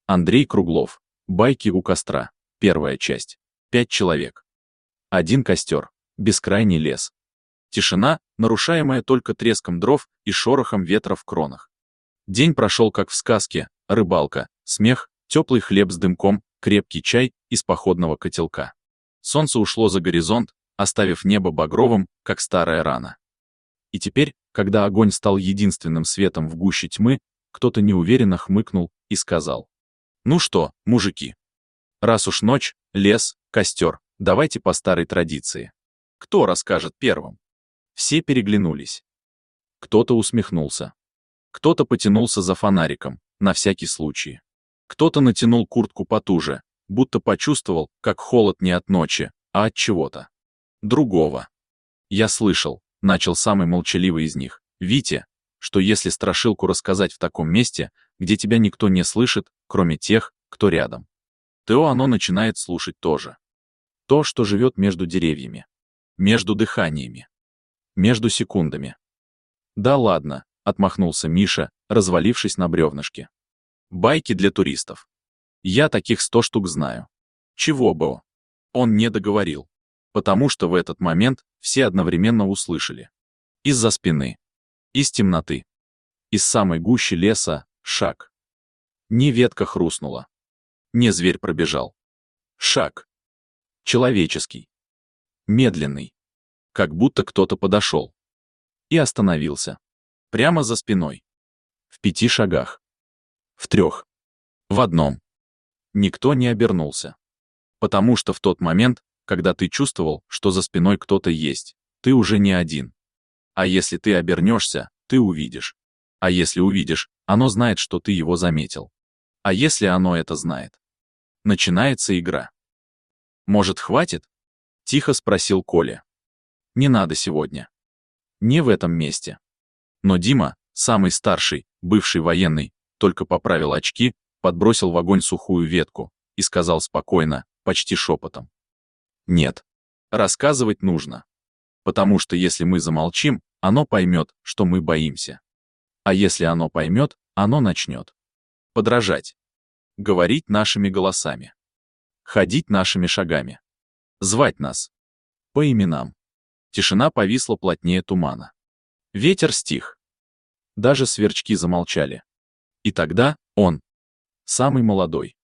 Андрей Круглов. Байки у костра. Первая часть. 5 человек. Один костер. Бескрайний лес. Тишина, нарушаемая только треском дров и шорохом ветра в кронах. День прошел как в сказке: рыбалка, смех, теплый хлеб с дымком, крепкий чай из походного котелка. Солнце ушло за горизонт, оставив небо багровым, как старая рана. И теперь, когда огонь стал единственным светом в гуще тьмы, кто-то неуверенно хмыкнул и сказал: «Ну что, мужики, раз уж ночь, лес, костер, давайте по старой традиции. Кто расскажет первым?» Все переглянулись. Кто-то усмехнулся. Кто-то потянулся за фонариком, на всякий случай. Кто-то натянул куртку потуже, будто почувствовал, как холод не от ночи, а от чего-то другого. «Я слышал», — начал самый молчаливый из них, «Витя, что если страшилку рассказать в таком месте, где тебя никто не слышит, кроме тех, кто рядом, то оно начинает слушать тоже. То, что живет между деревьями, между дыханиями, между секундами». «Да ладно», — отмахнулся Миша, развалившись на бревнышке. «Байки для туристов. Я таких 100 штук знаю». Чего бы он не договорил, потому что в этот момент все одновременно услышали. Из-за спины, из темноты, из самой гущи леса шаг. Не ветка хрустнула, не зверь пробежал. Шаг. Человеческий. Медленный. Как будто кто-то подошел. И остановился. Прямо за спиной. В 5 шагах. В 3. В 1. Никто не обернулся. Потому что в тот момент, когда ты чувствовал, что за спиной кто-то есть, ты уже не один. А если ты обернешься, ты увидишь. А если увидишь, оно знает, что ты его заметил. А если оно это знает? Начинается игра. «Может, хватит?» — тихо спросил Коля. «Не надо сегодня. Не в этом месте». Но Дима, самый старший, бывший военный, только поправил очки, подбросил в огонь сухую ветку и сказал спокойно, почти шепотом: «Нет. Рассказывать нужно. Потому что если мы замолчим, оно поймет, что мы боимся. А если оно поймет, оно начнет подражать. Говорить нашими голосами. Ходить нашими шагами. Звать нас. По именам». Тишина повисла плотнее тумана. Ветер стих. Даже сверчки замолчали. И тогда он, самый молодой,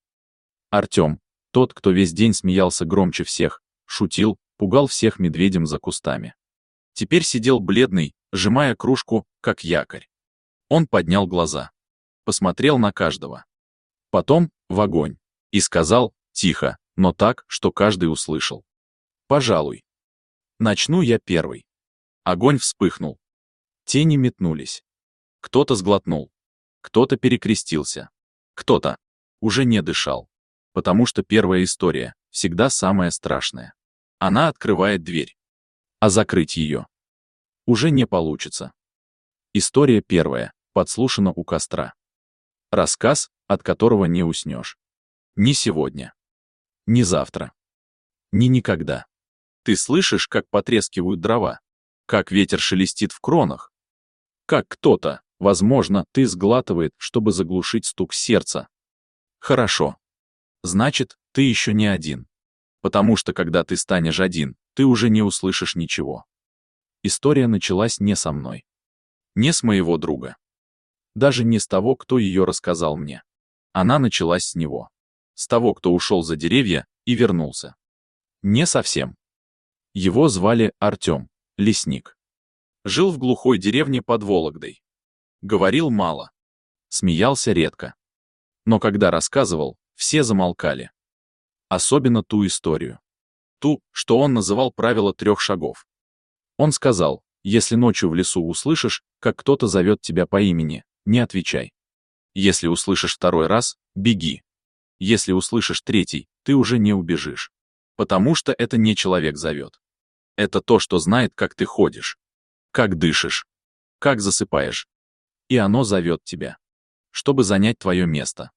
Артем, тот, кто весь день смеялся громче всех, шутил, пугал всех медведем за кустами, теперь сидел бледный, сжимая кружку, как якорь. Он поднял глаза, посмотрел на каждого, потом в огонь, и сказал, тихо, но так, что каждый услышал: «Пожалуй, начну я первый». Огонь вспыхнул. Тени метнулись. Кто-то сглотнул. Кто-то перекрестился. Кто-то уже не дышал. Потому что первая история всегда самая страшная. Она открывает дверь. А закрыть ее уже не получится. История первая подслушана у костра. Рассказ, от которого не уснешь. Ни сегодня. Ни завтра. Ни никогда. Ты слышишь, как потрескивают дрова? Как ветер шелестит в кронах? Как кто-то, возможно, ты сглатывает, чтобы заглушить стук сердца? Хорошо. Значит, ты еще не один. Потому что когда ты станешь один, ты уже не услышишь ничего. История началась не со мной. Не с моего друга. Даже не с того, кто ее рассказал мне. Она началась с него. С того, кто ушел за деревья и вернулся. Не совсем. Его звали Артем, лесник. Жил в глухой деревне под Вологдой. Говорил мало. Смеялся редко. Но когда рассказывал, все замолкали. Особенно ту историю. Ту, что он называл правило 3 шагов. Он сказал: если ночью в лесу услышишь, как кто-то зовет тебя по имени, не отвечай. Если услышишь 2-й раз, беги. Если услышишь 3-й, ты уже не убежишь. Потому что это не человек зовет. Это то, что знает, как ты ходишь, как дышишь, как засыпаешь. И оно зовет тебя, чтобы занять твое место.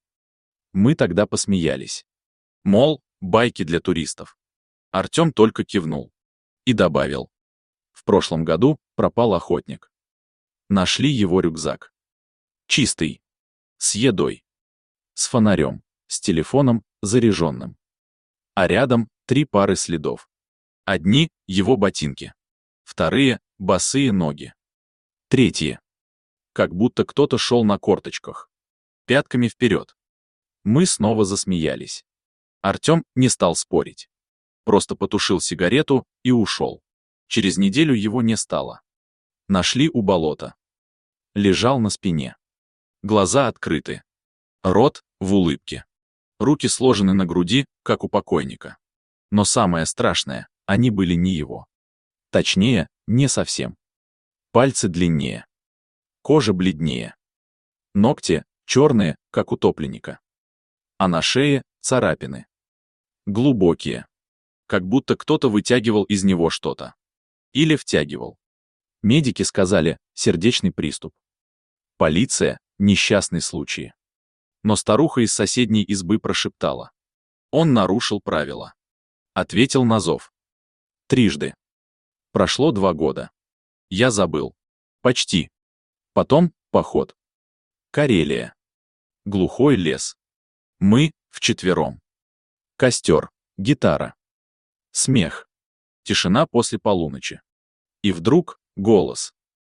Мы тогда посмеялись. Мол, байки для туристов. Артем только кивнул. И добавил: в прошлом году пропал охотник. Нашли его рюкзак. Чистый. С едой. С фонарем. с телефоном, заряженным. А рядом 3 пары следов. Одни — его ботинки. Вторые — босые ноги. Третьи. Как будто кто-то шел на корточках. Пятками вперед. Мы снова засмеялись. Артем не стал спорить. Просто потушил сигарету и ушел. Через неделю его не стало. Нашли у болота. Лежал на спине. Глаза открыты. Рот в улыбке. Руки сложены на груди, как у покойника. Но самое страшное, они были не его. Точнее, не совсем. Пальцы длиннее. Кожа бледнее. Ногти черные, как утопленника. А на шее царапины. Глубокие. Как будто кто-то вытягивал из него что-то. Или втягивал. Медики сказали, сердечный приступ. Полиция — несчастный случай. Но старуха из соседней избы прошептала. Он нарушил правила. Ответил на зов. 3. Прошло 2 года. Я забыл. Почти. Потом поход. Карелия. Глухой лес. Мы вчетвером. Костер, гитара. Смех. Тишина после полуночи. И вдруг голос.